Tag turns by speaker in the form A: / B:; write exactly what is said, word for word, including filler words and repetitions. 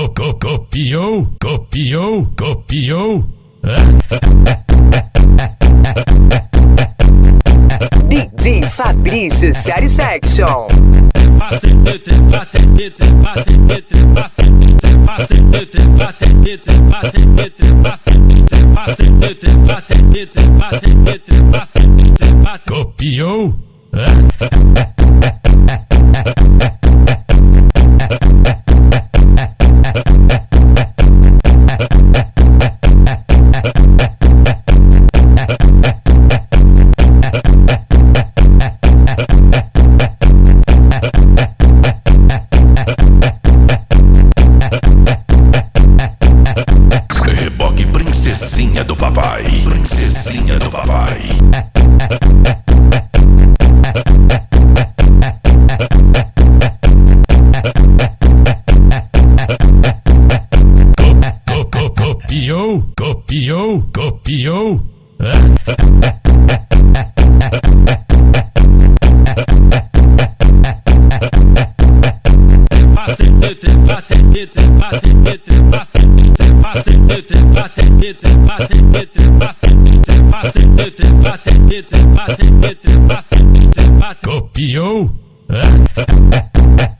A: co co copiou, copiou, copiou.
B: D J Fabrício Satisfaction.
A: Copiou.
C: Reboque princesinha do papai, princesinha do papai.
A: Co co copiou, copiou, copiou. Copiou.